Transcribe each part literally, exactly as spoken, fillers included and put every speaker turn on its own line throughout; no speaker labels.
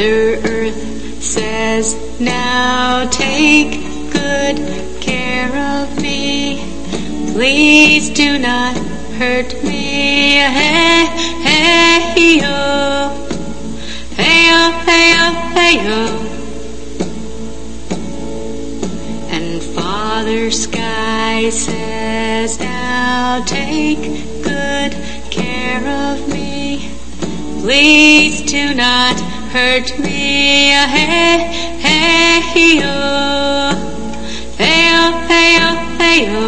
Mother Earth says, now take good care of me. Please do not hurt me. Hey, hey, yo. Hey, yo, hey, yo, hey, yo. And Father Sky says, now take good care of me. Please do not hurt me. Hey, hey, yo. Hey, yo, hey, yo, hey, yo.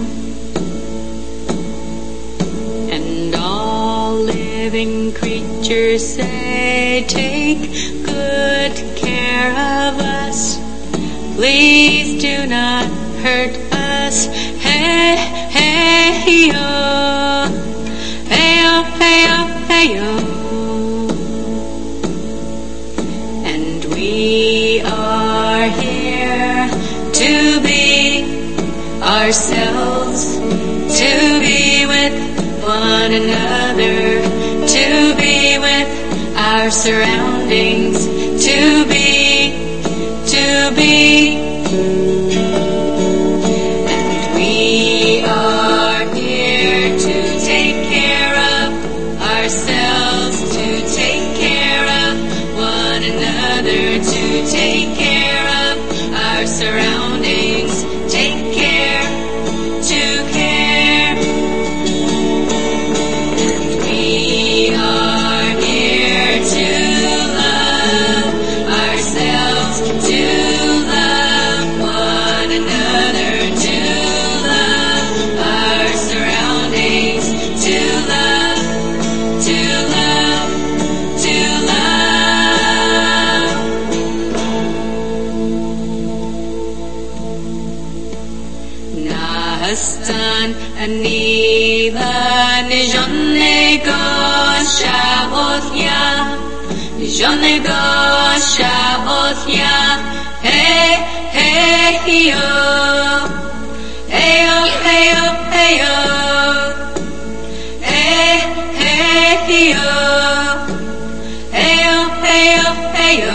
And all living creatures say, take good care of us. Please do not hurt us. Hey, hey, yo. Hey, yo, hey, yo, hey, yo. And we are here to be ourselves, to be with one another, to be with our surroundings, to be, to be. And we are here to take care of ourselves, to take care of one another, to take care of our surroundings, take care, to care. And we are here to love ourselves, to love one another, to love our surroundings, to love, to love, to love. Nahastan anila nijonne gosha othya, nijonne gosha othya. Hey, hey, yo. Hey, yo, hey, yo, hey, yo. Hey, hey, yo. Hey, yo, hey, yo, hey, yo.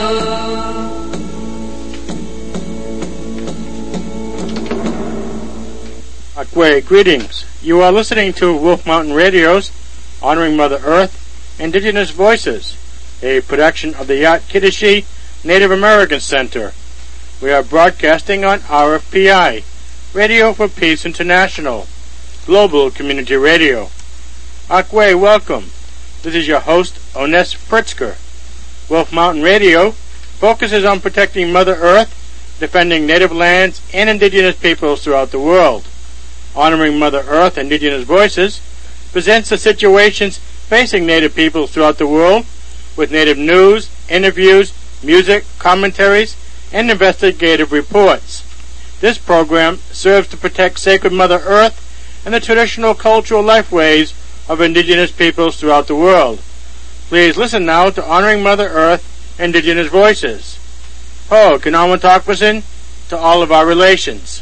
Akwe, greetings. You are listening to Wolf Mountain Radio's Honoring Mother Earth, Indigenous Voices, a production of the Yat Kiddishi Native American Center. We are broadcasting on R F P I, Radio for Peace International, Global Community Radio. Akwe, welcome. This is your host, Ones Pritzker. Wolf Mountain Radio focuses on protecting Mother Earth, defending native lands and indigenous peoples throughout the world. Honoring Mother Earth, Indigenous Voices presents the situations facing native peoples throughout the world with native news, interviews, music, commentaries, and investigative reports. This program serves to protect sacred Mother Earth and the traditional cultural lifeways of indigenous peoples throughout the world. Please listen now to Honoring Mother Earth, Indigenous Voices. Ho, Kinawatakwasin, to all of our relations.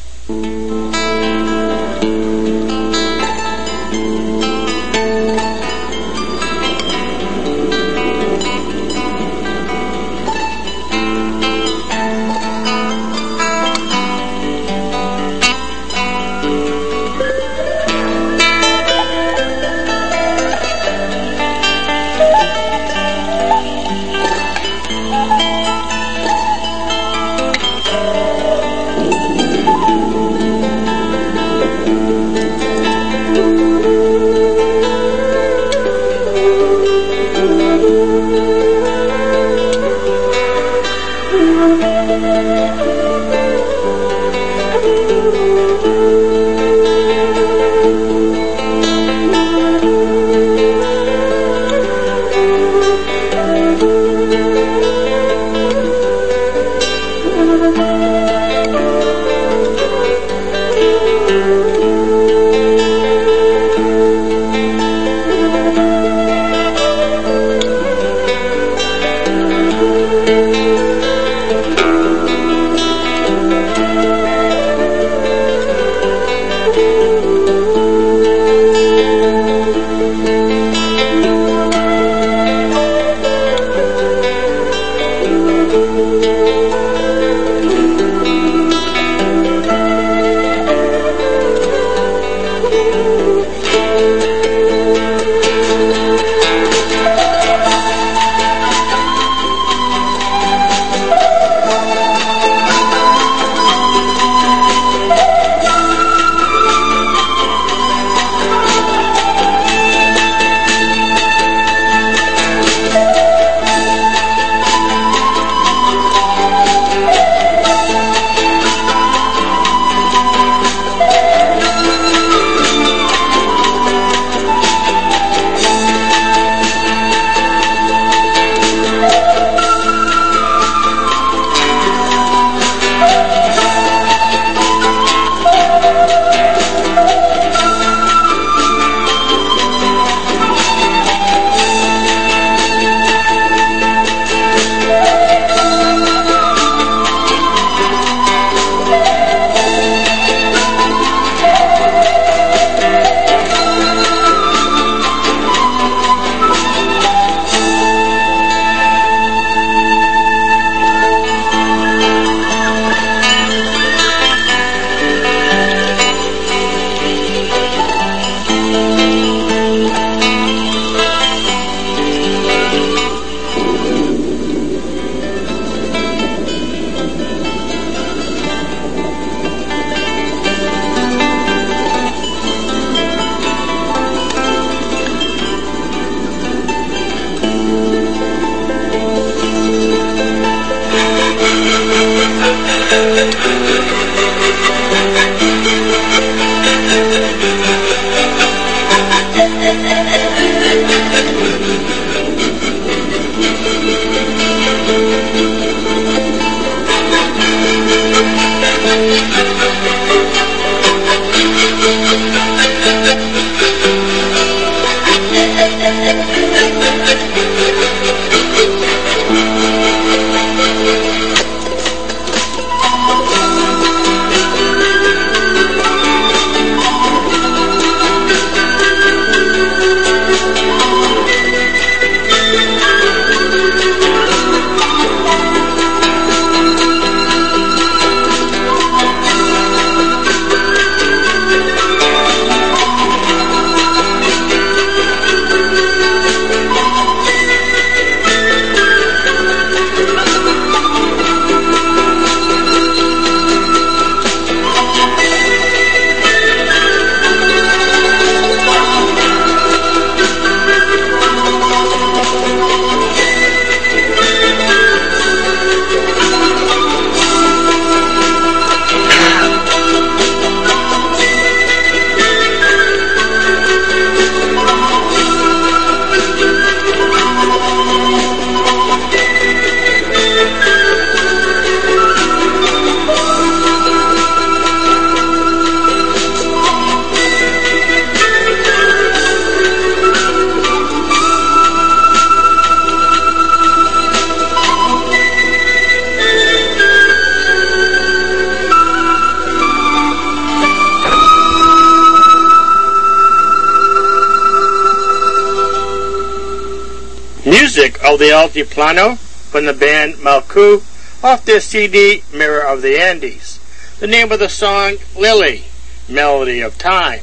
Music of the Altiplano from the band Malku off their C D Mirror of the Andes. The name of the song, Lily, Melody of Time.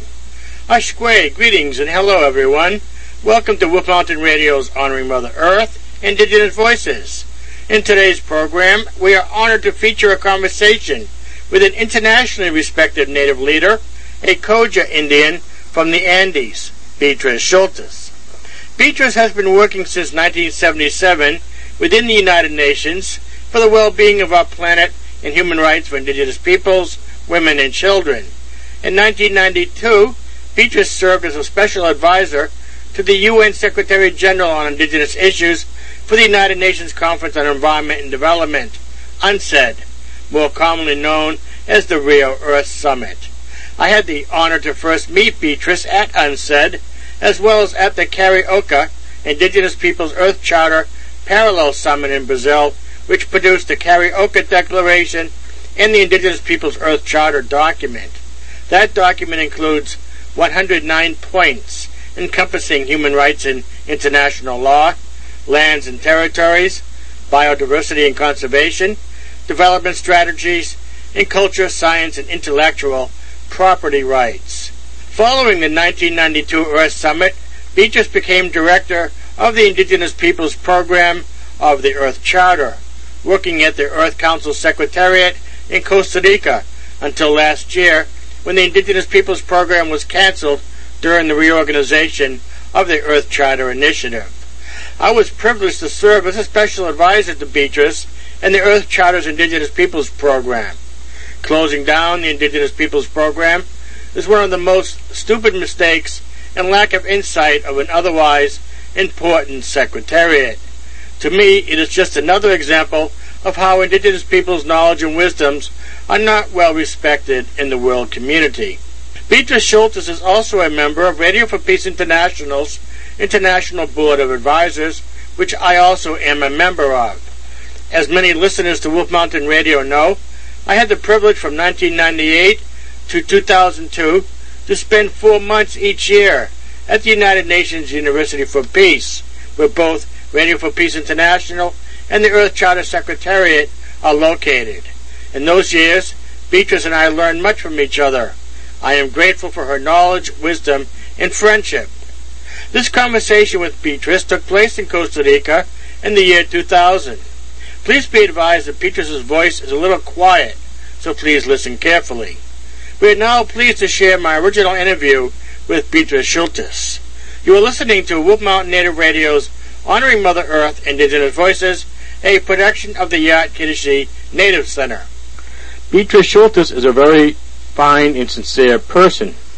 Ashkwe, greetings and hello everyone. Welcome to Wolf Mountain Radio's Honoring Mother Earth, Indigenous Voices. In today's program, we are honored to feature a conversation with an internationally respected native leader, a Koja Indian from the Andes, Beatrice Schultes. Beatrice has been working since nineteen seventy-seven within the United Nations for the well-being of our planet and human rights for indigenous peoples, women, and children. In nineteen ninety-two, Beatrice served as a special advisor to the U N Secretary General on Indigenous Issues for the United Nations Conference on Environment and Development, UNCED, more commonly known as the Rio Earth Summit. I had the honor to first meet Beatrice at UNCED, as well as at the Carioca Indigenous Peoples Earth Charter Parallel Summit in Brazil, which produced the Carioca Declaration and the Indigenous Peoples Earth Charter document. That document includes one hundred nine points encompassing human rights and international law, lands and territories, biodiversity and conservation, development strategies, and culture, science, and intellectual property rights. Following the nineteen ninety-two Earth Summit, Beatrice became director of the Indigenous Peoples Program of the Earth Charter, working at the Earth Council Secretariat in Costa Rica until last year, when the Indigenous Peoples Program was canceled during the reorganization of the Earth Charter Initiative. I was privileged to serve as a special advisor to Beatrice and the Earth Charter's Indigenous Peoples Program. Closing down the Indigenous Peoples Program is one of the most stupid mistakes and lack of insight of an otherwise important secretariat. To me, it is just another example of how indigenous people's knowledge and wisdoms are not well respected in the world community. Beatrice Schultes is also a member of Radio for Peace International's International Board of Advisors, which I also am a member of. As many listeners to Wolf Mountain Radio know, I had the privilege from nineteen ninety-eight to two thousand two to spend four months each year at the United Nations University for Peace, where both Radio for Peace International and the Earth Charter Secretariat are located. In those years, Beatrice and I learned much from each other. I am grateful for her knowledge, wisdom, and friendship. This conversation with Beatrice took place in Costa Rica in the year two thousand. Please be advised that Beatrice's voice is a little quiet, so please listen carefully. We are now pleased to share my original interview with Beatrice Schultes. You are listening to Wolf Mountain Native Radio's Honoring Mother Earth Indigenous Voices, a production of the Yat-Kiddishi Native Center. Beatrice Schultes is a very fine and sincere person.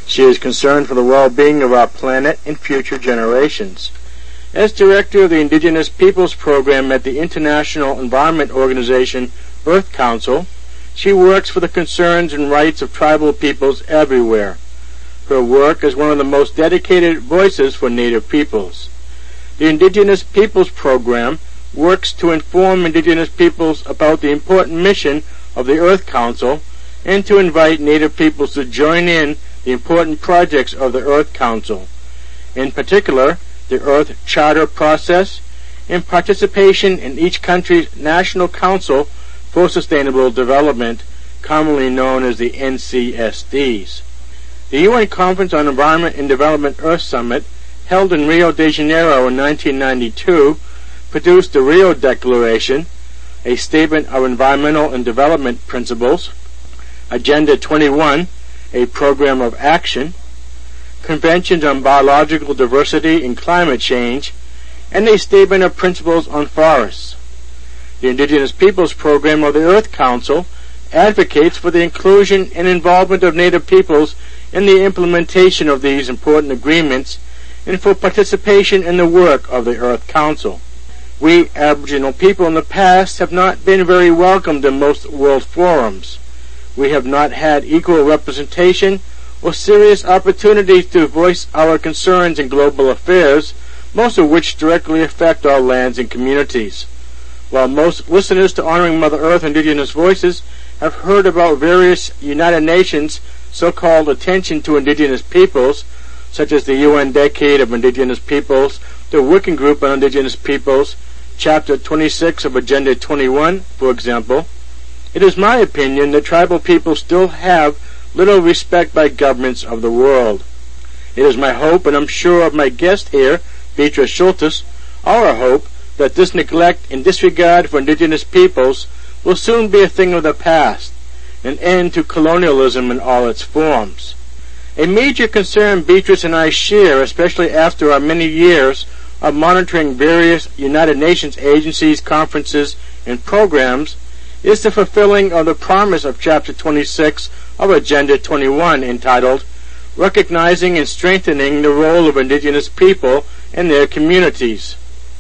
She is concerned for the well-being of our planet and future generations. As director of the Indigenous Peoples Program at the International Environment Organization Earth Council, she works for the concerns and rights of tribal peoples everywhere. Her work is one of the most dedicated voices for Native peoples. The Indigenous Peoples Program works to inform Indigenous peoples about the important mission of the Earth Council and to invite Native peoples to join in the important projects of the Earth Council, in particular the Earth Charter process and participation in each country's National Council for Sustainable Development, commonly known as the N C S Ds. The U N Conference on Environment and Development Earth Summit, held in Rio de Janeiro in nineteen ninety-two, produced the Rio Declaration, a statement of environmental and development principles, Agenda twenty-one, a program of action, conventions on biological diversity and climate change, and a statement of principles on forests. The Indigenous Peoples Program of the Earth Council advocates for the inclusion and involvement of Native peoples in the implementation of these important agreements and for participation in the work of the Earth Council. We Aboriginal people in the past have not been very welcomed in most world forums. We have not had equal representation or serious opportunities to voice our concerns in global affairs, most of which directly affect our lands and communities. While most listeners to Honoring Mother Earth Indigenous Voices have heard about various United Nations so-called attention to Indigenous peoples, such as the U N Decade of Indigenous Peoples, the Working Group on Indigenous Peoples, Chapter twenty-six of Agenda twenty-one, for example, it is my opinion that tribal people still have little respect by governments of the world. It is my hope, and I'm sure of my guest here, Beatrice Schultes, our hope, that this neglect and disregard for Indigenous peoples will soon be a thing of the past, an end to colonialism in all its forms. A major concern Beatrice and I share, especially after our many years of monitoring various United Nations agencies, conferences, and programs, is the fulfilling of the promise of Chapter twenty-six of Agenda twenty-one, entitled Recognizing and Strengthening the Role of Indigenous People and Their Communities.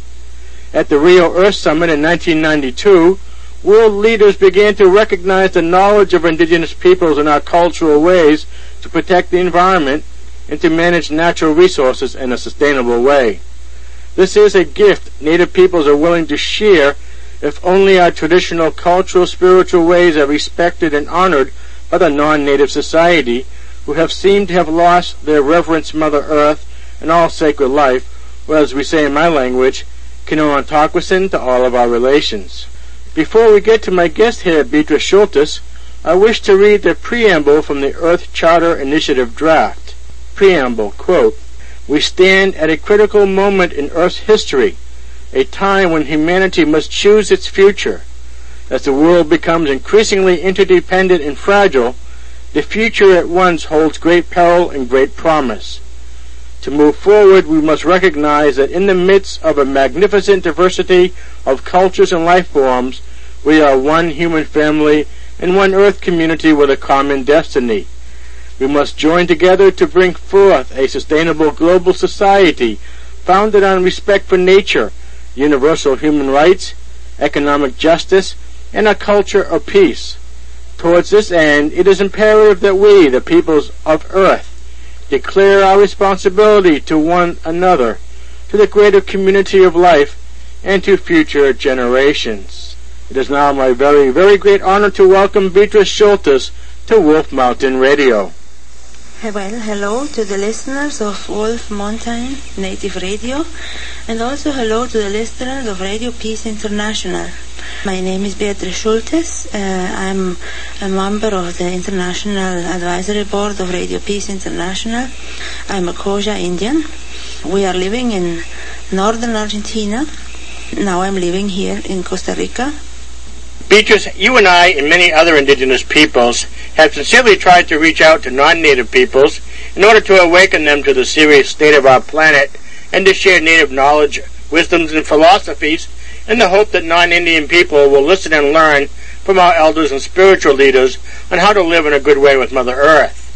At the Rio Earth Summit in nineteen ninety-two, world leaders began to recognize the knowledge of Indigenous peoples and our cultural ways to protect the environment and to manage natural resources in a sustainable way. This is a gift Native peoples are willing to share if only our traditional cultural spiritual ways are respected and honored by the non-Native society, who have seemed to have lost their reverence for Mother Earth and all sacred life, or as we say in my language, Kinoan Takwasin to all of our relations. Before we get to my guest here, Beatrice Schultes, I wish to read the preamble from the Earth Charter Initiative draft. Preamble, quote, "We stand at a critical moment in Earth's history, a time when humanity must choose its future. As the world becomes increasingly interdependent and fragile, the future at once holds great peril and great promise. To move forward, we must recognize that in the midst of a magnificent diversity of cultures and life forms, we are one human family and one earth community with a common destiny. We must join together to bring forth a sustainable global society founded on respect for nature, universal human rights, economic justice, and a culture of peace. Towards this end, it is imperative that we, the peoples of Earth, declare our responsibility to one another, to the greater community of life, and to future generations." It is now my very, very great honor to welcome Beatrice Schultes to Wolf Mountain Radio.
Well, hello to the listeners of Wolf Mountain Native Radio, and also hello to the listeners of Radio Peace International. My name is Beatrice Schultes. Uh, I'm a member of the International Advisory Board of Radio Peace International. I'm a Khoja Indian. We are living in northern Argentina. Now I'm living here in Costa Rica.
Beatrice, you and I and many other indigenous peoples have sincerely tried to reach out to non-native peoples in order to awaken them to the serious state of our planet and to share native knowledge, wisdoms, and philosophies in the hope that non-Indian people will listen and learn from our elders and spiritual leaders on how to live in a good way with Mother Earth.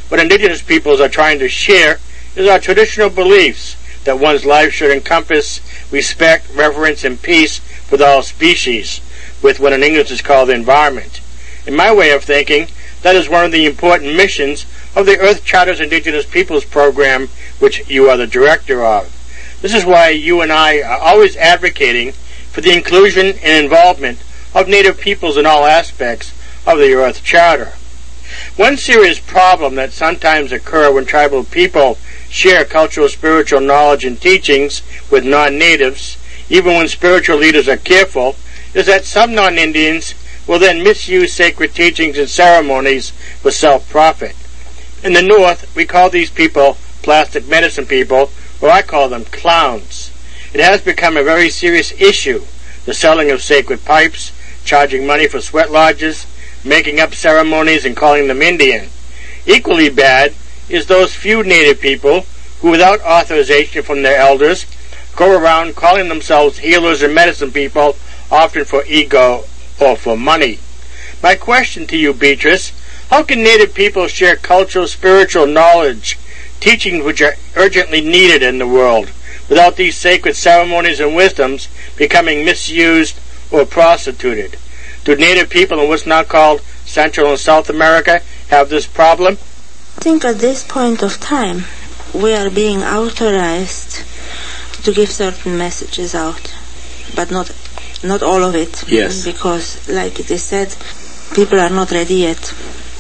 what indigenous peoples are trying to share is our traditional beliefs that one's life should encompass respect, reverence, and peace with all species, with what in English is called the environment. In my way of thinking, that is one of the important missions of the Earth Charter's Indigenous Peoples Program, which you are the director of. This is why you and I are always advocating for the inclusion and involvement of Native peoples in all aspects of the Earth Charter. One serious problem that sometimes occurs when tribal people share cultural, spiritual knowledge and teachings with non-natives, even when spiritual leaders are careful, is that some non-Indians will then misuse sacred teachings and ceremonies for self-profit. In the North, we call these people plastic medicine people, or I call them clowns. It has become a very serious issue, the selling of sacred pipes, charging money for sweat lodges, making up ceremonies and calling them Indian. Equally bad is those few Native people who, without authorization from their elders, go around calling themselves healers and medicine people, often for ego or for money. My question to you, Beatrice, how can Native people share cultural, spiritual knowledge, teachings which are urgently needed in the world, without these sacred ceremonies and wisdoms becoming misused or prostituted? Do Native people in what's now called Central and South America have this problem?
I think at this point of time, we are being authorized to give certain messages out, but not not all of it.
Yes.
Because, like it is said, people are not ready yet,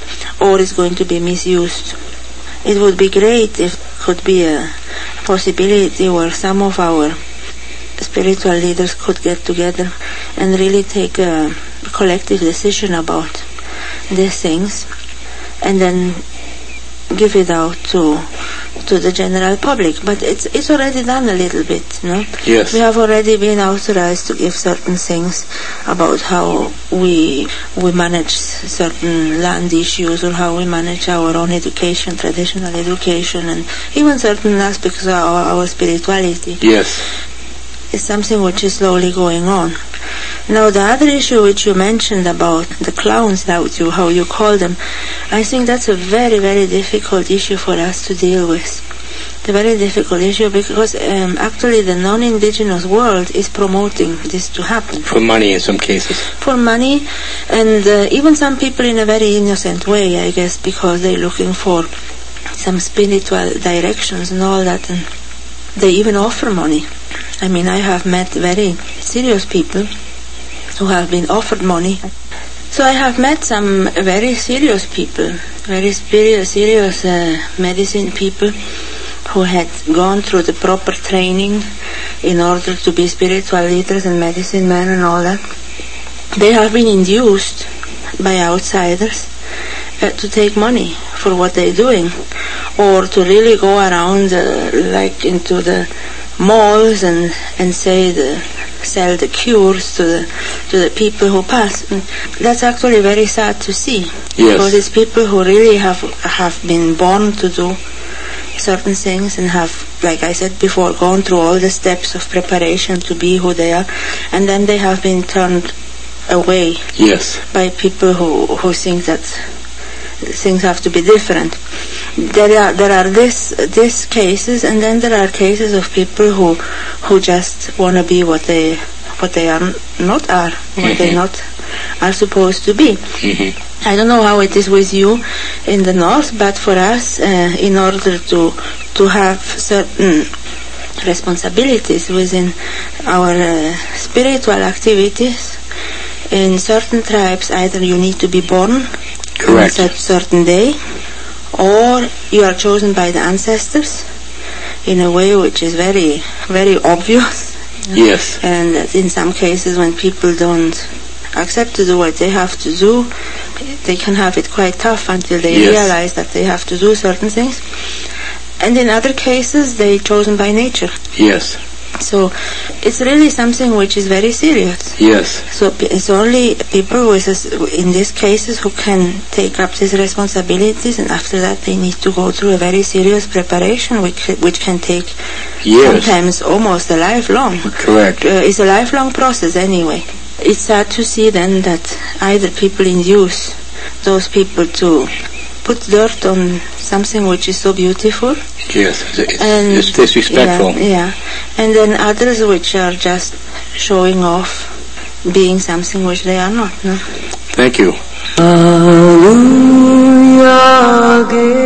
or it's going to be misused. It would be great if it could be a possibility where some of our spiritual leaders could get together and really take a collective decision about these things, and then give it out to to the general public. But it's it's already done a little bit, no?
Yes.
We have already been authorized to give certain things about how we we manage certain land issues, or how we manage our own education, traditional education, and even certain aspects of our, our spirituality.
Yes.
It's something which is slowly going on. Now, the other issue which you mentioned about the clowns, how you, how you call them, I think that's a very, very difficult issue for us to deal with. It's a very difficult issue because um, actually the non-indigenous world is promoting this to happen.
For money in some cases.
For money, and uh, even some people in a very innocent way, I guess, because they're looking for some spiritual directions and all that, and they even offer money. I mean, I have met very serious people who have been offered money. So I have met some very serious people, very serious, serious uh, medicine people who had gone through the proper training in order to be spiritual leaders and medicine men and all that. They have been induced by outsiders uh, to take money for what they're doing, or to really go around uh, like into the malls and and say the sell the cures to the to the people who pass. And that's actually very sad to see.
Yes.
Because it's people who really have have been born to do certain things and have, like I said before, gone through all the steps of preparation to be who they are, and then they have been turned away.
Yes.
By people who who think that things have to be different. There are there are this these cases, and then there are cases of people who who just want to be what they what they are not are, what mm-hmm. they not are supposed to be.
Mm-hmm.
I don't know how it is with you in the north, but for us, uh, in order to to have certain responsibilities within our uh, spiritual activities, in certain tribes, either you need to be born
Correct.
on a certain day, or you are chosen by the ancestors in a way which is very, very obvious.
Yes.
And in some cases, when people don't accept to do what they have to do, they can have it quite tough until they
yes.
realize that they have to do certain things. And in other cases, they're chosen by nature.
Yes.
So it's really something which is very serious.
Yes.
So it's only people with us, in these cases, who can take up these responsibilities, and after that they need to go through a very serious preparation, which which can take
years.
Sometimes almost a lifelong.
Correct.
Uh, it's a lifelong process anyway. It's sad to see then that either people induce those people to put dirt on something which is so beautiful.
Yes, it's,
And
it's disrespectful.
Yeah, yeah. And then others which are just showing off, being something which they are not. No?
Thank you.
Hallelujah,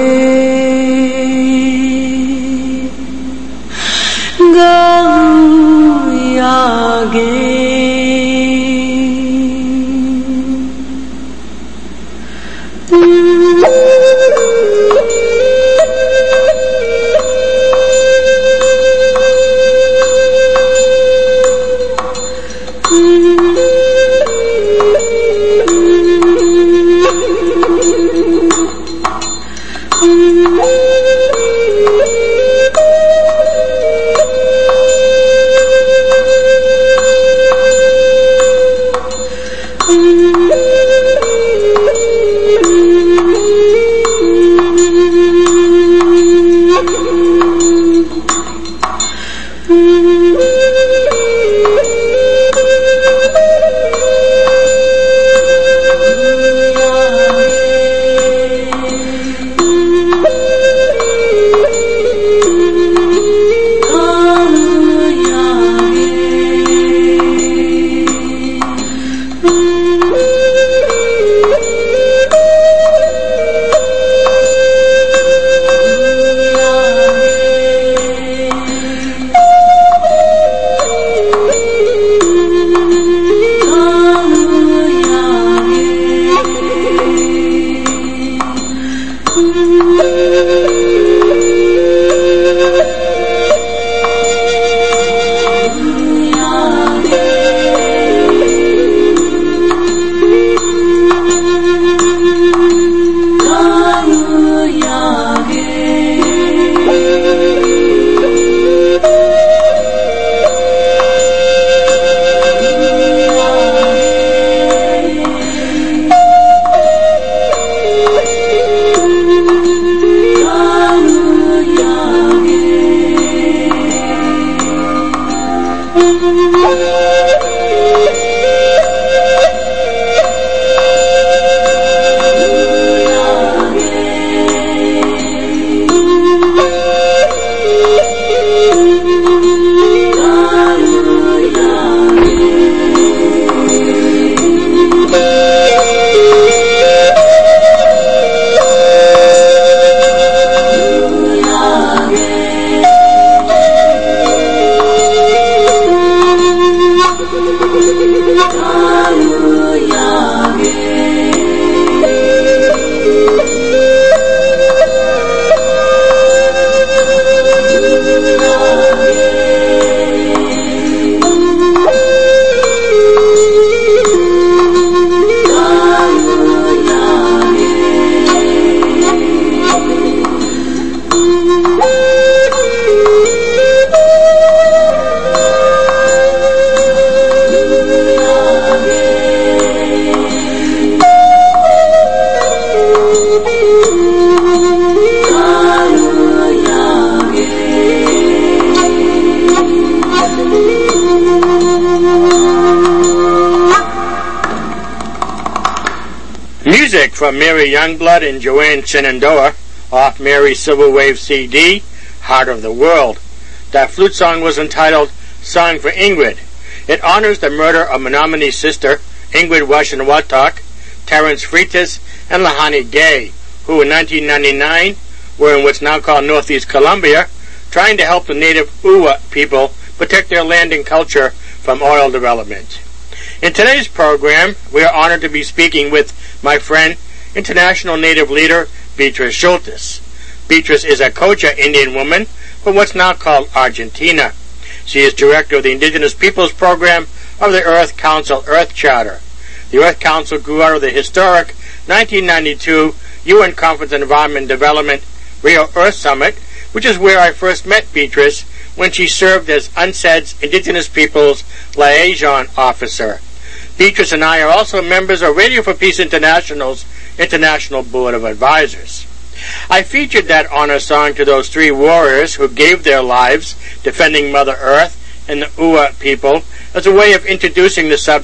Music from Mary Youngblood and Joanne Shenandoah off Mary's Silver Wave C D, Heart of the World. That flute song was entitled Song for Ingrid. It honors the murder of Menominey's sister, Ingrid Washenwatok, Terence Freitas, and Lahani Gay, who in nineteen ninety-nine were in what's now called Northeast Colombia, trying to help the native Uwa people protect their land and culture from oil development. In today's program, we are honored to be speaking with my friend, international native leader, Beatrice Schultes. Beatrice is a Cocha Indian woman from what's now called Argentina. She is director of the Indigenous Peoples Program of the Earth Council Earth Charter. The Earth Council grew out of the historic nineteen ninety-two U N Conference on Environment and Development Rio Earth Summit, which is where I first met Beatrice when she served as U N C E D's Indigenous Peoples Liaison Officer. Beatrice and I are also members of Radio for Peace International's International Board of Advisors. I featured that honor song to those three warriors who gave their lives defending Mother Earth and the Uwa people as a way of introducing the subject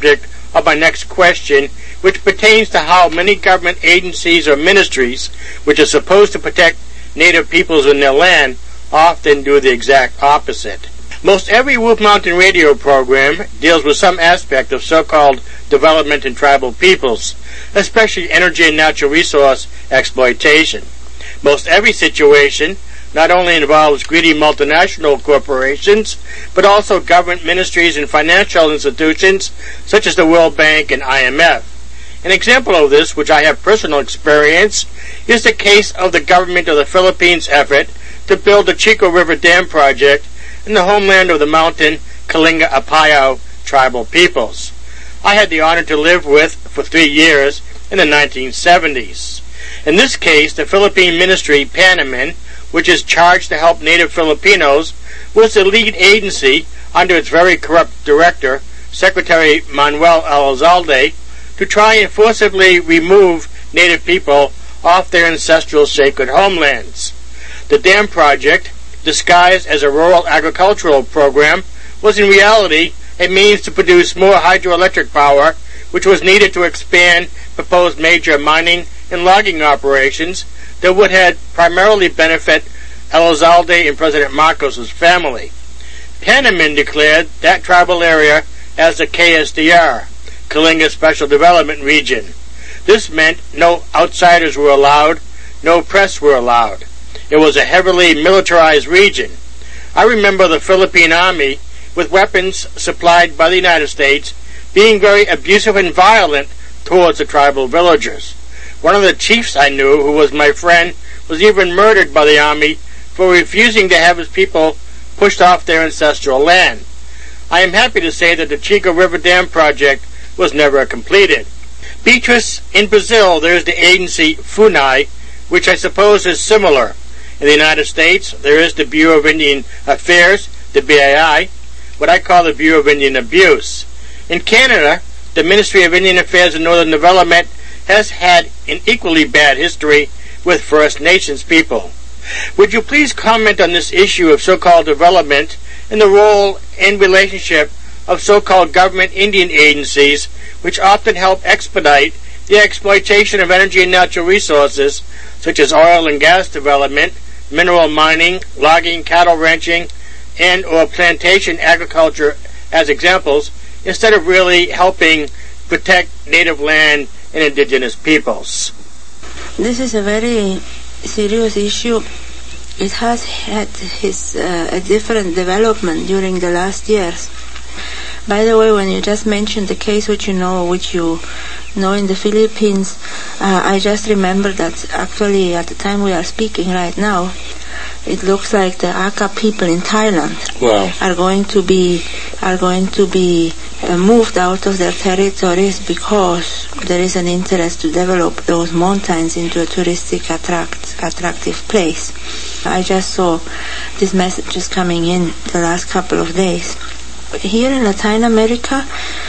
of my next question, which pertains to how many government agencies or ministries, which are supposed to protect Native peoples in their land, often do the exact opposite. Most every Wolf Mountain radio program deals with some aspect of so-called development in tribal peoples, especially energy and natural resource exploitation. Most every situation not only involves greedy multinational corporations, but also government ministries and financial institutions such as the World Bank and I M F. An example of this, which I have personal experience, is the case of the government of the Philippines' effort to build the Chico River Dam project in the homeland of the Mountain Kalinga-Apayao tribal peoples. I had the honor to live with for three years in the nineteen seventies. In this case, the Philippine Ministry, Panamin, which is charged to help Native Filipinos, was the lead agency under its very corrupt director, Secretary Manuel Elizalde, to try and forcibly remove Native people off their ancestral sacred homelands. The dam project, disguised as a rural agricultural program, was in reality a means to produce more hydroelectric power, which was needed to expand proposed major mining and logging operations that would have primarily benefit Elizalde and President Marcos' family. Panamin declared that tribal area as the K S D R, Kalinga Special Development Region. This meant no outsiders were allowed, no press were allowed. It was a heavily militarized region. I remember the Philippine Army, with weapons supplied by the United States, being very abusive and violent towards the tribal villagers. One of the chiefs I knew, who was my friend, was even murdered by the Army for refusing to have his people pushed off their ancestral land. I am happy to say that the Chico River Dam project was never completed. Beatrice, in Brazil, there is the agency FUNAI, which I suppose is similar. In the United States, there is the Bureau of Indian Affairs, the B I I, what I call the Bureau of Indian Abuse. In Canada, the Ministry of Indian Affairs and Northern Development has had an equally bad history with First Nations people. Would you please comment on this issue of so-called development and the role and relationship of so-called government Indian agencies, which often help expedite the exploitation of energy and natural resources, such as oil and gas development, mineral mining, logging, cattle ranching, and or plantation agriculture as examples, instead of really helping protect native land and indigenous peoples?
This is a very serious issue. It has had his, uh, a different development during the last years. By the way, when you just mentioned the case which you know, which you know in the Philippines, uh, I just remember that actually at the time we are speaking right now, it looks like the Aka people in Thailand
wow.
are going to be are going to be uh, moved out of their territories because there is an interest to develop those mountains into a touristic attract attractive place. I just saw these messages coming in the last couple of days. Here in Latin America,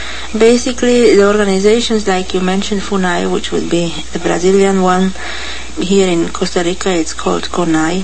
basically the organizations like you mentioned, FUNAI, which would be the Brazilian one. Here in Costa Rica it's called CONAI.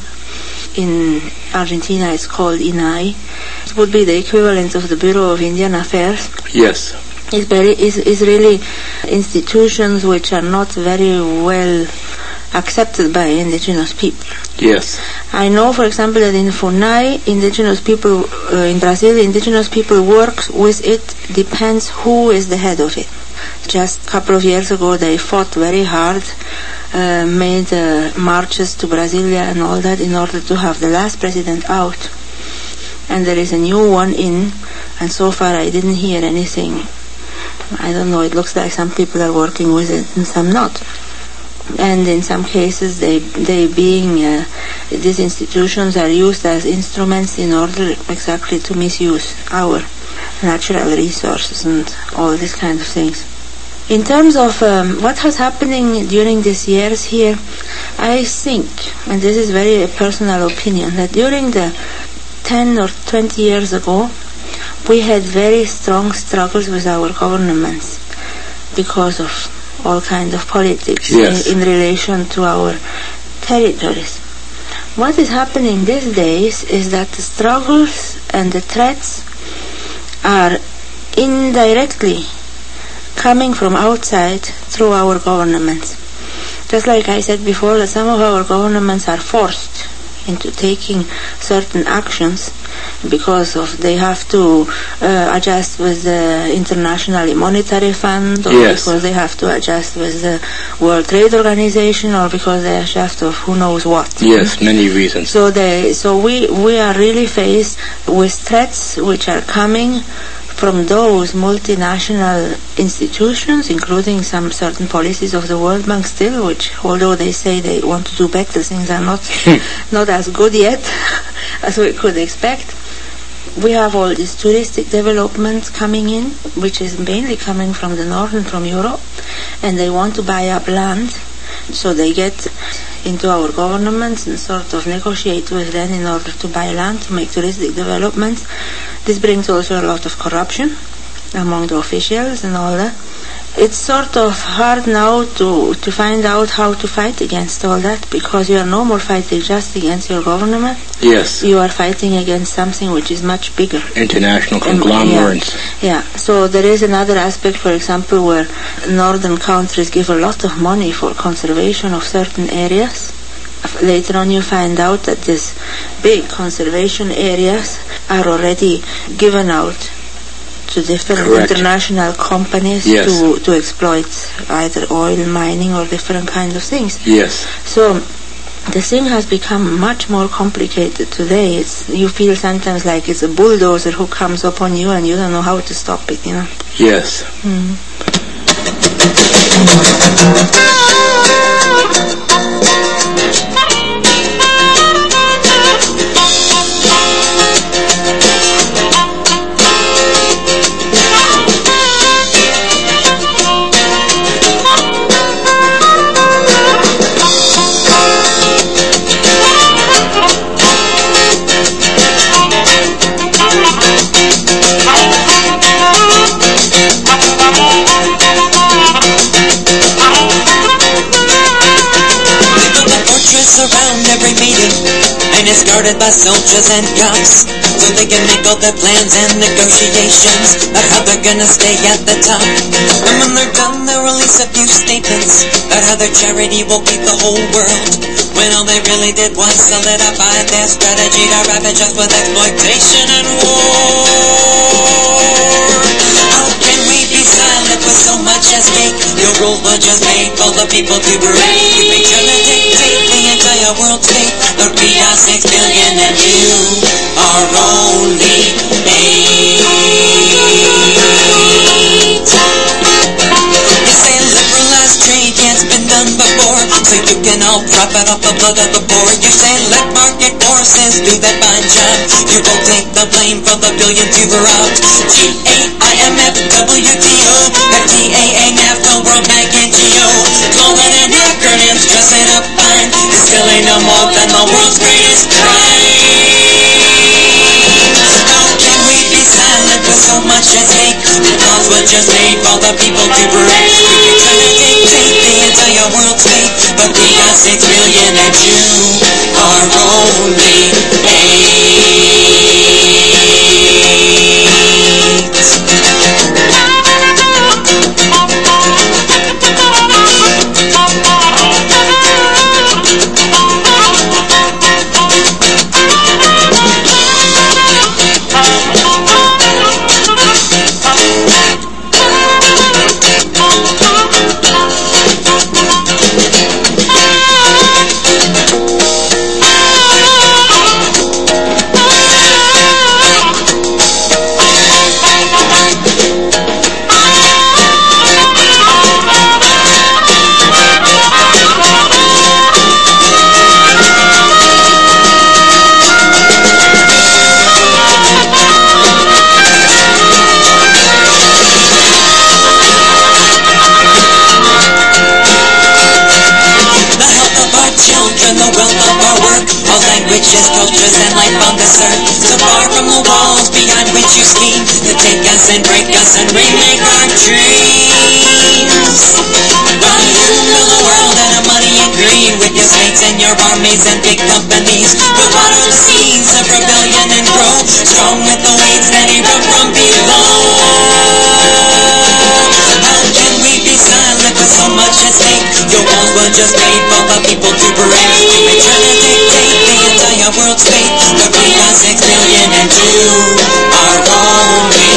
In Argentina it's called INAI. It would be the equivalent of the Bureau of Indian Affairs.
Yes.
It's very is is really institutions which are not very well accepted by indigenous people.
Yes.
I know, for example, that in FUNAI, indigenous people uh, in Brazil, indigenous people work with it. Depends who is the head of it. Just a couple of years ago, they fought very hard, uh, made uh, marches to Brasilia and all that in order to have the last president out. And there is a new one in, and so far I didn't hear anything. I don't know, it looks like some people are working with it and some not. And in some cases, they they being uh, these institutions are used as instruments in order exactly to misuse our natural resources and all these kinds of things. In terms of um, what was happening during these years here, I think, and this is very a personal opinion, that during the ten or twenty years ago, we had very strong struggles with our governments because of all kinds of politics
yes.
in, in relation to our territories. What is happening these days is that the struggles and the threats are indirectly coming from outside through our governments. Just like I said before, that some of our governments are forced into taking certain actions because of they have to uh, adjust with the International Monetary Fund, or
yes.
because they have to adjust with the World Trade Organization, or because they adjust of who knows what.
Yes, many reasons.
So they, so we we are really faced with threats which are coming from those multinational institutions, including some certain policies of the World Bank still, which, although they say they want to do better, things are not not as good yet as we could expect. We have all these touristic developments coming in, which is mainly coming from the north and from Europe, and they want to buy up land, so they get into our governments and sort of negotiate with them in order to buy land to make touristic developments. This brings also a lot of corruption among the officials and all that. It's sort of hard now to, to find out how to fight against all that, because you are no more fighting just against your government.
Yes.
You are fighting against something which is much bigger.
International conglomerates.
Yeah. yeah. So there is another aspect, for example, where northern countries give a lot of money for conservation of certain areas. Later on you find out that these big conservation areas are already given out to different
Correct.
international companies
yes.
to, to exploit either oil, mining, or different kinds of things.
Yes.
So the thing has become much more complicated today. It's, you feel sometimes like it's a bulldozer who comes upon you and you don't know how to stop it, you know?
Yes.
Mm.
Around every meeting, and it's guarded by soldiers and cops, so they can make all their plans and negotiations about how they're gonna stay at the top. And when they're done, they'll release a few statements about how their charity will feed the whole world, when all they really did was solidify their strategy to ravage us with exploitation and war. How can we be silent with so much at stake? Your rule will just make all the people to break. You've been trying to dictate the entire world's fate, but we are six billion and you are only eight. You say liberalized trade, yeah, it's been done before, so you can all profit off the blood of the poor. You say let market forces do that fine job, you will take the blame for the billions you've robbed. G A I M F, W T O, F T A A, NAFTA, World Bank, N G O. Call it an acronym, dress it up fine, it still ain't no more than the world's greatest crime. How can we be silent with so much at stake? The laws were just made for the people to break. We've been trying to dictate the entire world's fate, but we are six billion and you are only eight. Languages, cultures, and life on this earth, so far from the walls behind which you scheme to take us and break us and remake our dreams. While you rule the world out of money and greed, with your states and your armies and big companies, we'll water the seeds of rebellion and grow strong with the weights that erupt from below. How can there's so much at stake. Your walls were just made for the people to break. You may try to dictate the entire world's fate, but we are six billion and you are only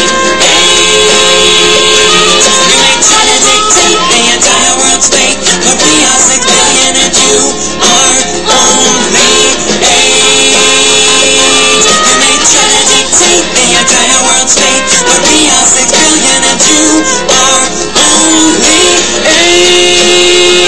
eight. You may try to dictate the entire world's fate, but we are six billion and you are only eight. You may try to dictate the entire world's fate, but we are six billion and you are only eight.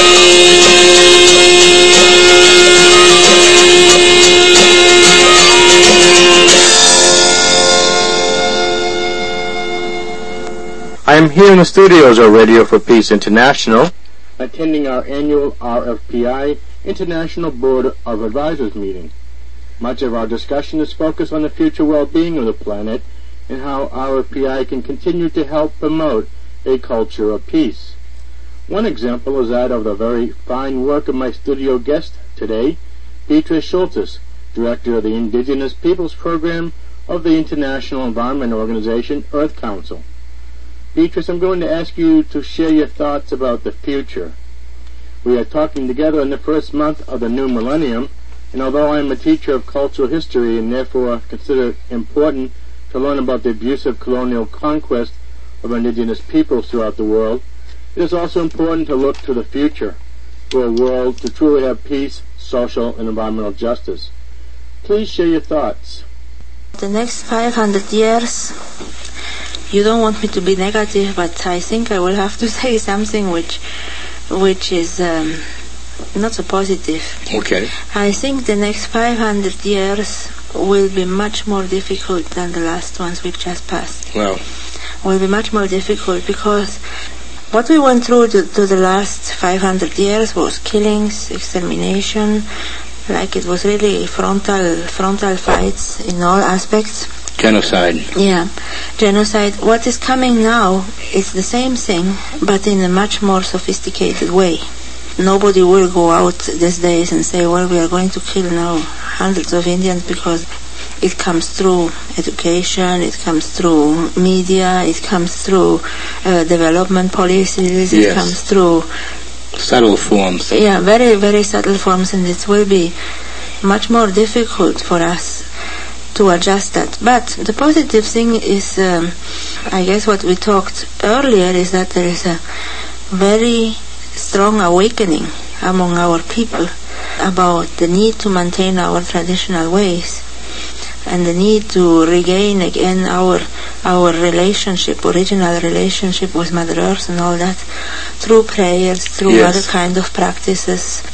I am here in the studios of Radio for Peace International, attending our annual R F P I International Board of Advisors meeting. Much of our discussion is focused on the future well-being of the planet and how R F P I can continue to help promote a culture of peace. One example is that of the very fine work of my studio guest today, Beatrice Schultes, Director of the Indigenous Peoples Program of the International Environment Organization, Earth Council. Beatrice, I'm going to ask you to share your thoughts about the future. We are talking together in the first month of the new millennium, and although I am a teacher of cultural history and therefore consider it important to learn about the abusive colonial conquest of indigenous peoples throughout the world, it is also important to look to the future for a world to truly have peace, social, and environmental justice. Please share your thoughts.
The next five hundred years, you don't want me to be negative, but I think I will have to say something which which is um, not so positive.
Okay.
I think the next five hundred years will be much more difficult than the last ones which just passed.
Well.
Will be much more difficult because what we went through to, to the last five hundred years was killings, extermination, like it was really frontal frontal fights in all aspects.
Genocide.
Yeah, genocide. What is coming now is the same thing, but in a much more sophisticated way. Nobody will go out these days and say, well, we are going to kill now hundreds of Indians, because it comes through education, it comes through media, it comes through uh, development policies, it
yes.
comes through
subtle forms.
Yeah, very, very subtle forms, and it will be much more difficult for us to adjust that. But the positive thing is, um, I guess what we talked earlier is that there is a very strong awakening among our people about the need to maintain our traditional ways and the need to regain again our our relationship, original relationship with Mother Earth and all that, through prayers, through
yes.
other kind of practices.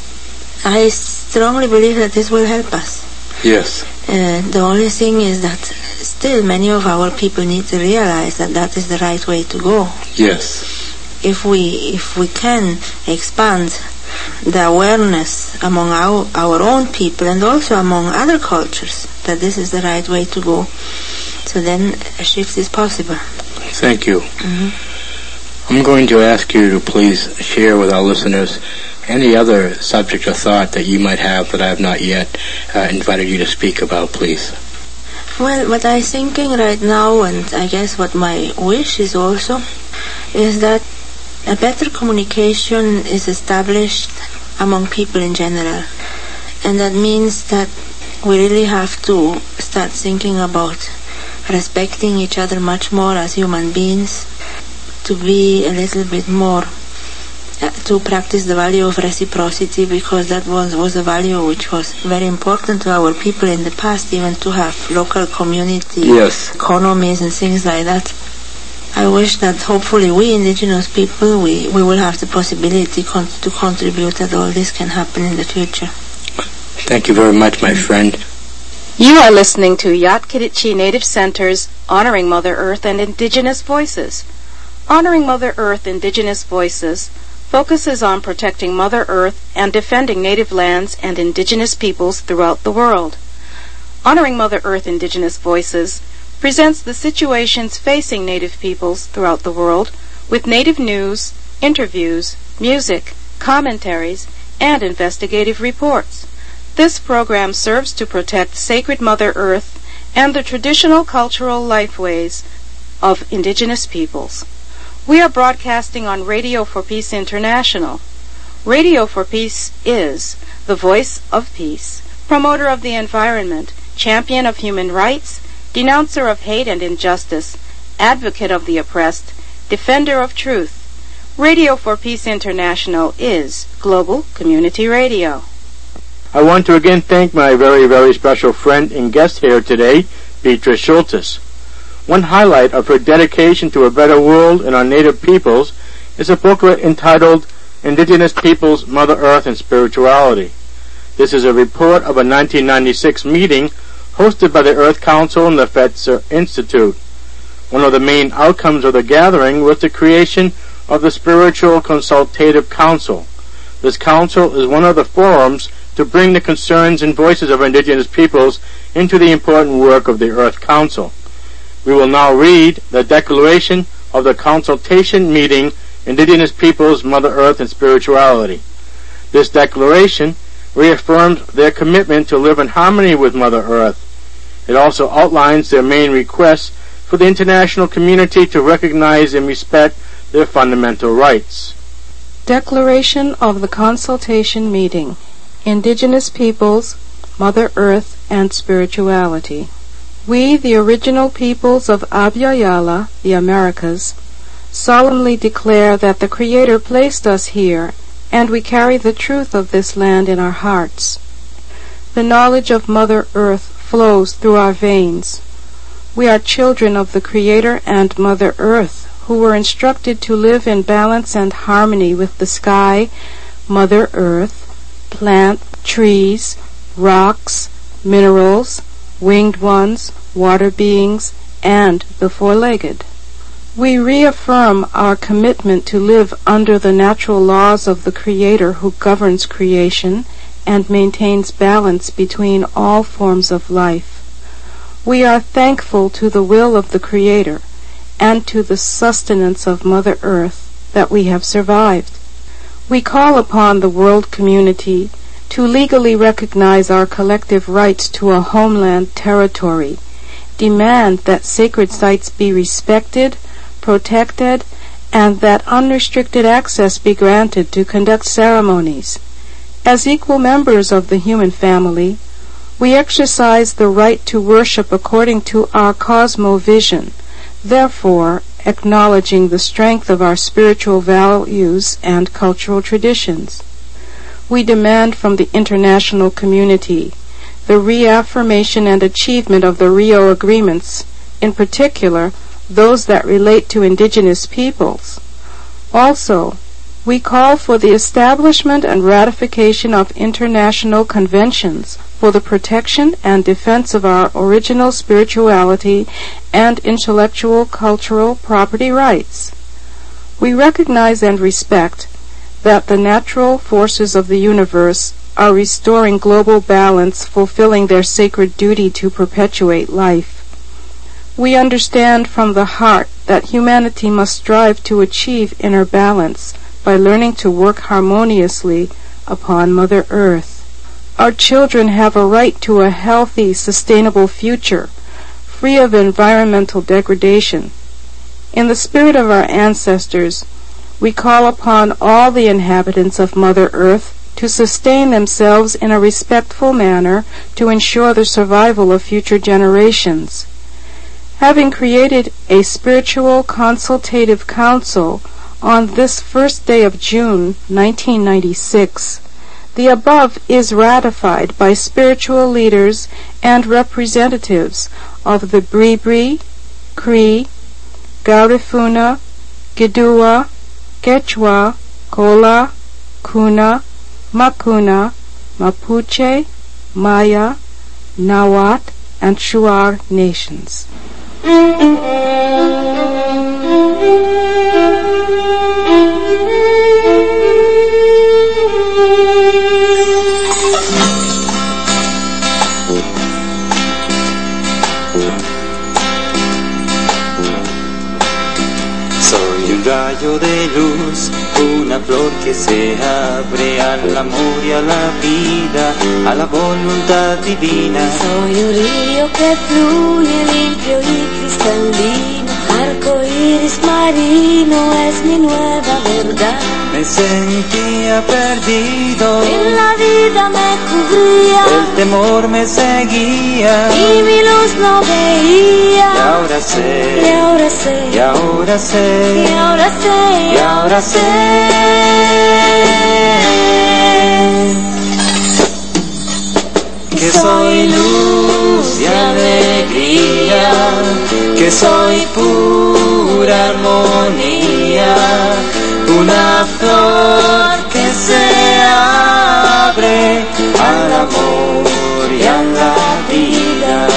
I strongly believe that this will help us.
Yes.
Uh, the only thing is that still many of our people need to realize that that is the right way to go.
Yes.
If we if we can expand the awareness among our, our own people and also among other cultures that this is the right way to go, so then a shift is possible.
Thank you.
Mm-hmm.
I'm going to ask you to please share with our listeners any other subject or thought that you might have that I have not yet uh, invited you to speak about, please.
Well, what I'm thinking right now, and I guess what my wish is also, is that a better communication is established among people in general. And that means that we really have to start thinking about respecting each other much more as human beings, to be a little bit more Uh, to practice the value of reciprocity, because that was, was a value which was very important to our people in the past, even to have local community
yes.
economies and things like that. I wish that hopefully we indigenous people, we, we will have the possibility con- to contribute that all this can happen in the future.
Thank you very much, my friend.
You are listening to Yat-Kiditchi Native Center's Honoring Mother Earth and Indigenous Voices. Honoring Mother Earth Indigenous Voices focuses on protecting Mother Earth and defending native lands and indigenous peoples throughout the world. Honoring Mother Earth Indigenous Voices presents the situations facing native peoples throughout the world with native news, interviews, music, commentaries, and investigative reports. This program serves to protect sacred Mother Earth and the traditional cultural lifeways of indigenous peoples. We are broadcasting on Radio for Peace International. Radio for Peace is the voice of peace, promoter of the environment, champion of human rights, denouncer of hate and injustice, advocate of the oppressed, defender of truth. Radio for Peace International is Global Community Radio.
I want to again thank my very, very special friend and guest here today, Beatrice Schultes. One highlight of her dedication to a better world and our native peoples is a booklet entitled Indigenous Peoples, Mother Earth, and Spirituality. This is a report of a nineteen ninety-six meeting hosted by the Earth Council and the Fetzer Institute. One of the main outcomes of the gathering was the creation of the Spiritual Consultative Council. This council is one of the forums to bring the concerns and voices of indigenous peoples into the important work of the Earth Council. We will now read the declaration of the consultation meeting, Indigenous Peoples, Mother Earth, and Spirituality. This declaration reaffirms their commitment to live in harmony with Mother Earth. It also outlines their main requests for the international community to recognize and respect their fundamental rights.
Declaration of the Consultation Meeting, Indigenous Peoples, Mother Earth, and Spirituality. We, the original peoples of Abya Yala, the Americas, solemnly declare that the Creator placed us here, and we carry the truth of this land in our hearts. The knowledge of Mother Earth flows through our veins. We are children of the Creator and Mother Earth, who were instructed to live in balance and harmony with the sky, Mother Earth, plant, trees, rocks, minerals, winged ones, water beings, and the four-legged. We reaffirm our commitment to live under the natural laws of the Creator who governs creation and maintains balance between all forms of life. We are thankful to the will of the Creator and to the sustenance of Mother Earth that we have survived. We call upon the world community to legally recognize our collective rights to a homeland territory, demand that sacred sites be respected, protected, and that unrestricted access be granted to conduct ceremonies. As equal members of the human family, we exercise the right to worship according to our cosmovision, therefore acknowledging the strength of our spiritual values and cultural traditions. We demand from the international community the reaffirmation and achievement of the Rio Agreements, in particular those that relate to indigenous peoples. Also, we call for the establishment and ratification of international conventions for the protection and defense of our original spirituality and intellectual cultural property rights. We recognize and respect that the natural forces of the universe are restoring global balance, fulfilling their sacred duty to perpetuate life. We understand from the heart that humanity must strive to achieve inner balance by learning to work harmoniously upon Mother Earth. Our children have a right to a healthy, sustainable future, free of environmental degradation. In the spirit of our ancestors, we call upon all the inhabitants of Mother Earth to sustain themselves in a respectful manner to ensure the survival of future generations. Having created a spiritual consultative council on this first day of June nineteen ninety-six, the above is ratified by spiritual leaders and representatives of the Bribri, Cree, Garifuna, Gidua, Quechua, Kola, Kuna, Makuna, Mapuche, Maya, Nahuatl, and Shuar nations.
Soy un rayo de luz, una flor que se abre al amor y a la vida, a la voluntad divina.
Soy un río que fluye limpio y cristalino, arco iris mar marino es mi nueva verdad.
Me sentía perdido,
En la vida me cubría,
el temor me seguía,
y mi luz no veía.
y ahora sé,
Y ahora sé,
y ahora sé,
y ahora sé,
y ahora sé que soy luz y alegría, que soy pura armonía, una flor que se abre al amor y a la vida.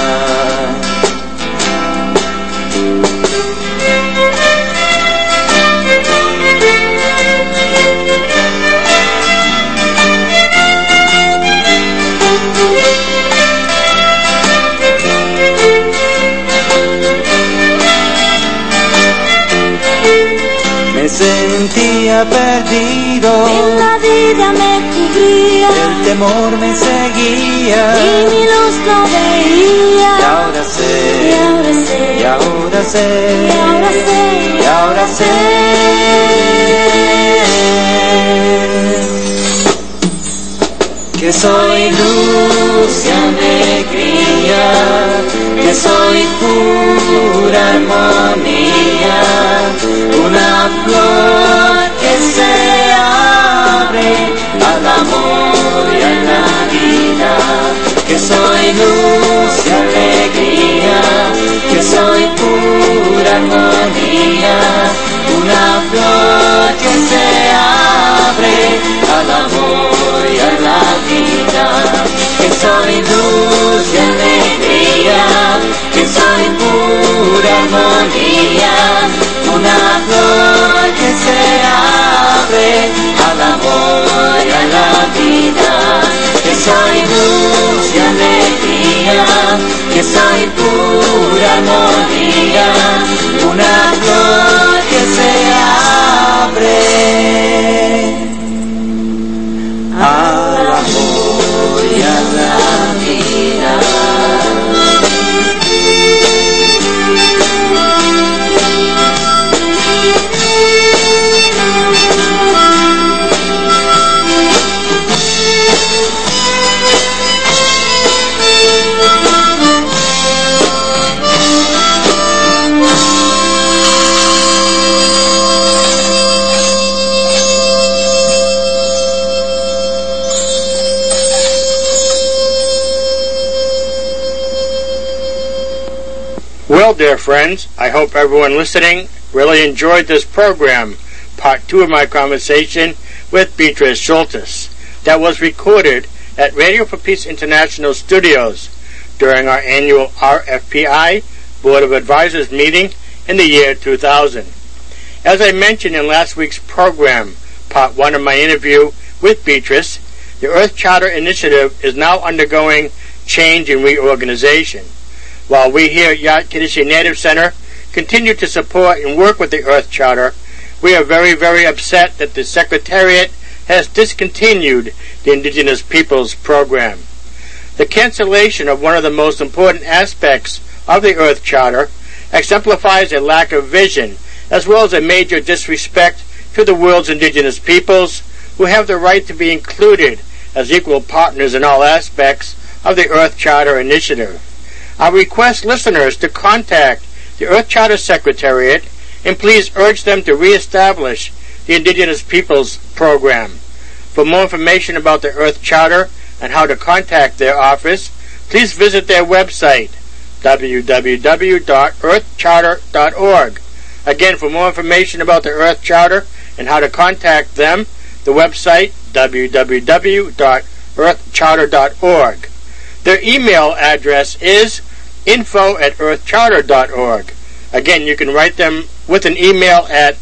Me sentía perdido,
En la vida me cubría,
el temor me seguía,
y mi luz no veía.
y ahora
Y
sé,
ahora sé,
y ahora sé,
y ahora sé,
y ahora sé que soy luz y alegría, que soy pura armonía, una flor que se abre al amor y a la vida, que soy luz y alegría, que soy pura armonía, una flor que se abre al amor y a la vida, que soy luz y alegría, que soy pura armonía, una flor que se abre al amor y a la vida, que soy luz y alegría, que soy pura armonía, una flor que se abre al amor y a la vida.
Well, dear friends, I hope everyone listening really enjoyed this program, part two of my conversation with Beatrice Schultes, that was recorded at Radio for Peace International Studios during our annual R F P I Board of Advisors meeting in the year two thousand. As I mentioned in last week's program, part one of my interview with Beatrice, the Earth Charter Initiative is now undergoing change and reorganization. While we here at Yat-Kidesi Native Center continue to support and work with the Earth Charter, we are very, very upset that the Secretariat has discontinued the Indigenous Peoples Program. The cancellation of one of the most important aspects of the Earth Charter exemplifies a lack of vision as well as a major disrespect to the world's indigenous peoples who have the right to be included as equal partners in all aspects of the Earth Charter Initiative. I request listeners to contact the Earth Charter Secretariat and please urge them to reestablish the Indigenous Peoples Program. For more information about the Earth Charter and how to contact their office, please visit their website, w w w dot earth charter dot org. Again, for more information about the Earth Charter and how to contact them, the website, w w w dot earth charter dot org. Their email address is info at earth charter dot org. Again, you can write them with an email at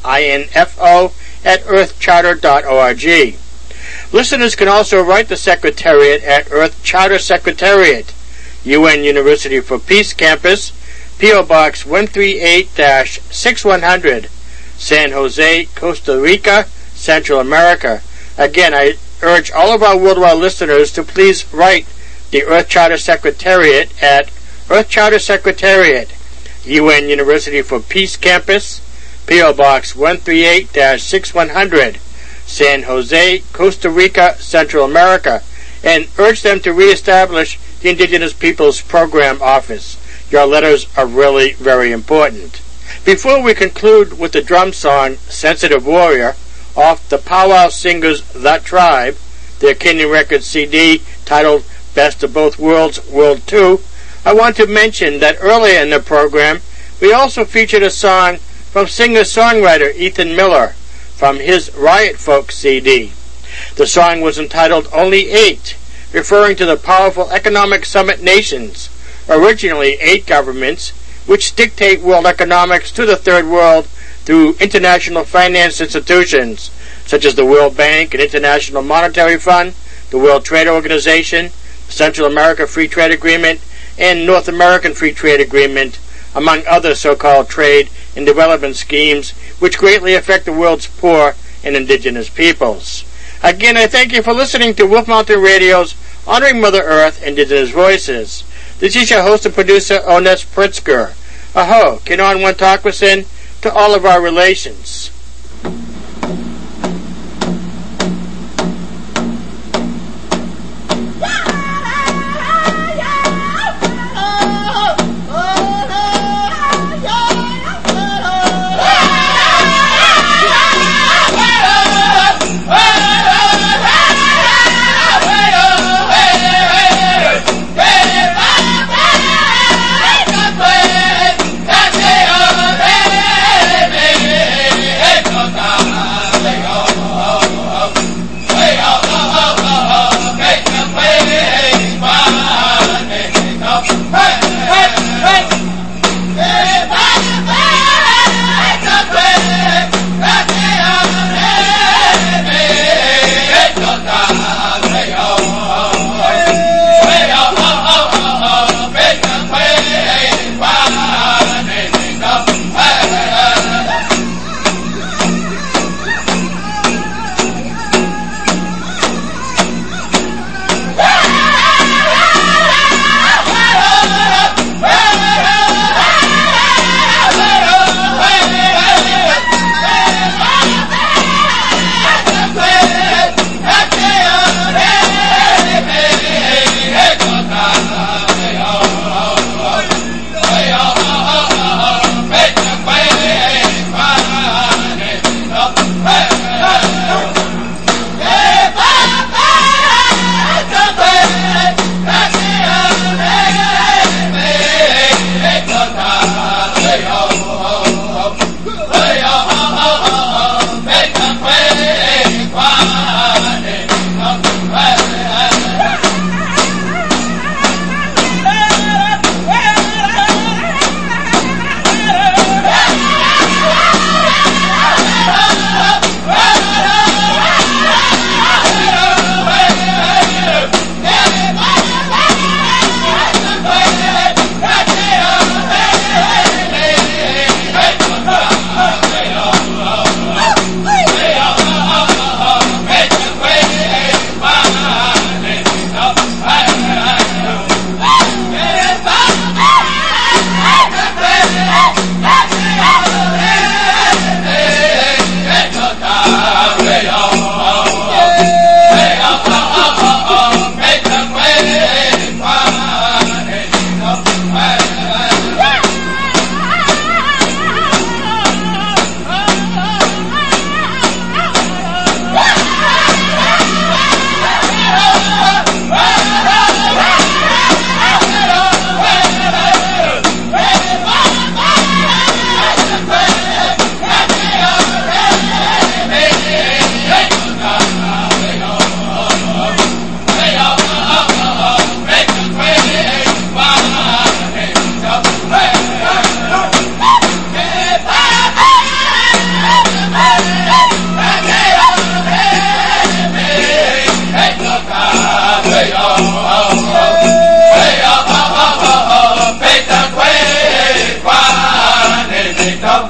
info at earth charter dot org. Listeners can also write the Secretariat at Earth Charter Secretariat, U N University for Peace Campus, P O Box one three eight sixty-one hundred, San Jose, Costa Rica, Central America. Again, I urge all of our worldwide listeners to please write the Earth Charter Secretariat at Earth Charter Secretariat, U N University for Peace Campus, P O. Box one three eight six one hundred, San Jose, Costa Rica, Central America, and urge them to reestablish the Indigenous Peoples Program Office. Your letters are really very important. Before we conclude with the drum song Sensitive Warrior off the Powwow Singers The Tribe, their Kenyan Records C D titled Best of Both Worlds, World two, I want to mention that earlier in the program we also featured a song from singer-songwriter Ethan Miller from his Riot Folk C D. The song was entitled Only Eight, referring to the powerful economic summit nations, originally eight governments, which dictate world economics to the Third World through international finance institutions, such as the World Bank and International Monetary Fund, the World Trade Organization, the Central America Free Trade Agreement, and North American Free Trade Agreement, among other so-called trade and development schemes which greatly affect the world's poor and indigenous peoples. Again, I thank you for listening to Wolf Mountain Radio's Honoring Mother Earth, Indigenous Voices. This is your host and producer, Ones Pritzker. Aho, Kinon Wantakwasin, to all of our relations.